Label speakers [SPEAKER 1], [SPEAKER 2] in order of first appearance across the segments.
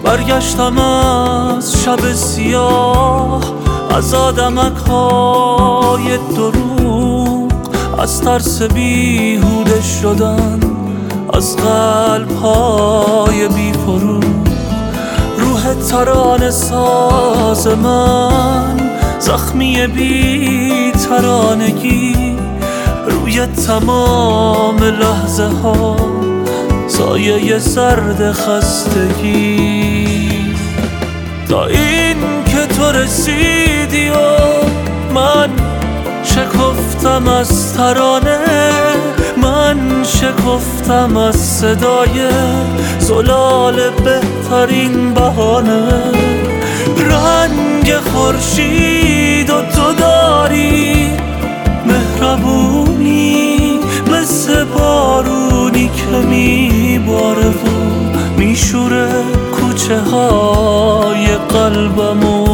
[SPEAKER 1] برگشتم از شب سیاه، از آدمک‌های دروغ، از ترس بیهوده شدن، از قلب‌های بی فروغ. روح ترانه ساز من، زخمی بی ترانگی، روی تمام لحظه ها سایه سرد خستگی. تا این که تو رسیدی و من شکفتم از ترانه، من شکفتم از صدای زلال بهترین بهانه. رنگ خورشید و تو داری مهربونی، مثل بارونی که میباره و میشوره کوچه های قلبمو.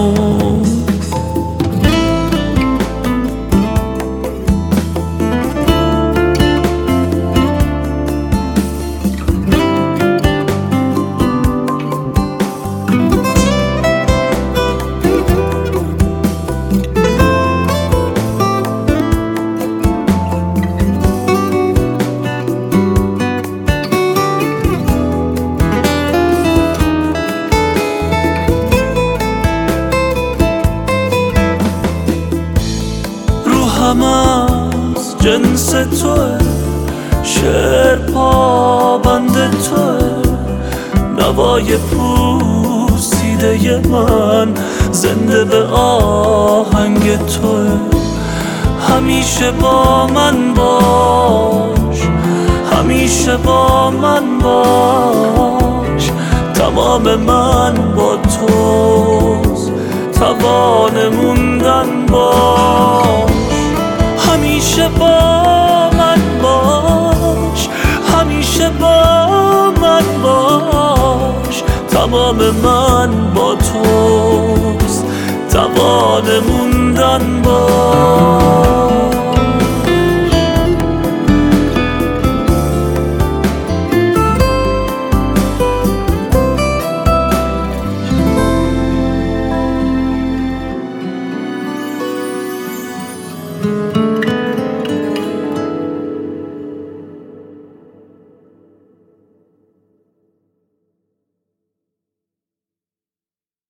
[SPEAKER 1] روحم از جنس توه، شعر پابند توه، نوای پوسیده من زنده به آهنگ توه. همیشه با من باش، همیشه با من باش، تمام من با توست، توان موندن باش. همیشه با من باش، همیشه با من باش، تمام من با توست، توان موندن باش.